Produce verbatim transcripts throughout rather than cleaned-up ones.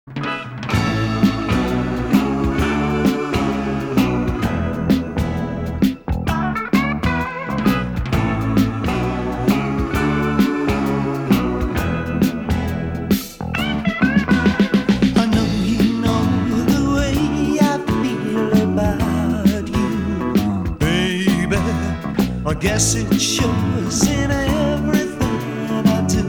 I guess it shows in everything I do.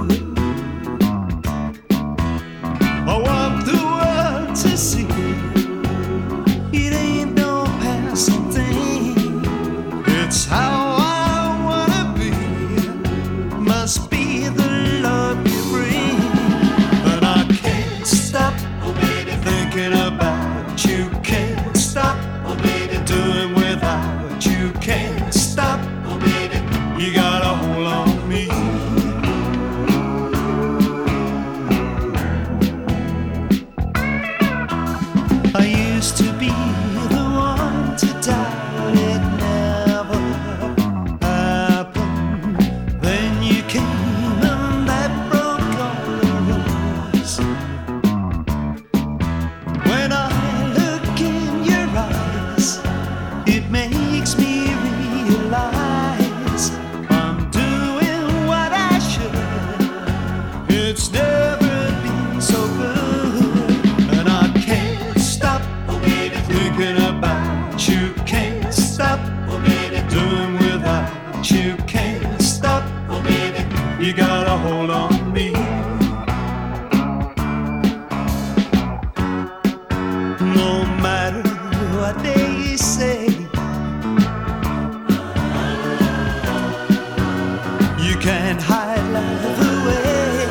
I want the world to see it ain't no passing thing. It's how I wanna be. Must be the love you bring. And I can't stop thinking about you. Can't stop doing without you. Can't stop. You got a hold on me. I used to be the one to doubt it never happened. Then you came and that broke all the rules. When I look in your eyes, it makes me realize I'm doing what I should. It's never been so good. And I can't stop thinking about you. Can't stop doing without you. Can't stop. You got a hold on me. No matter what they say, you can't hide love away.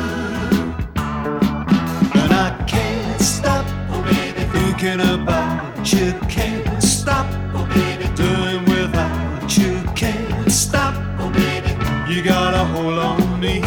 And I can't stop thinking about you. Can't stop doing without you. Can't stop. You got a hold on me.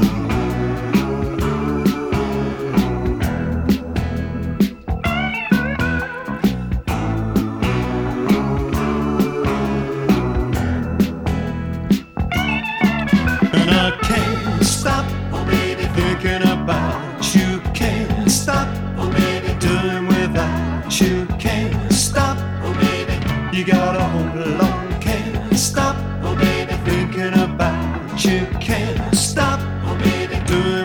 And I can't stop thinking about you. Can't stop doing without you. Can't stop. You gotta hold on. Can't stop thinking about you. Can't stop doing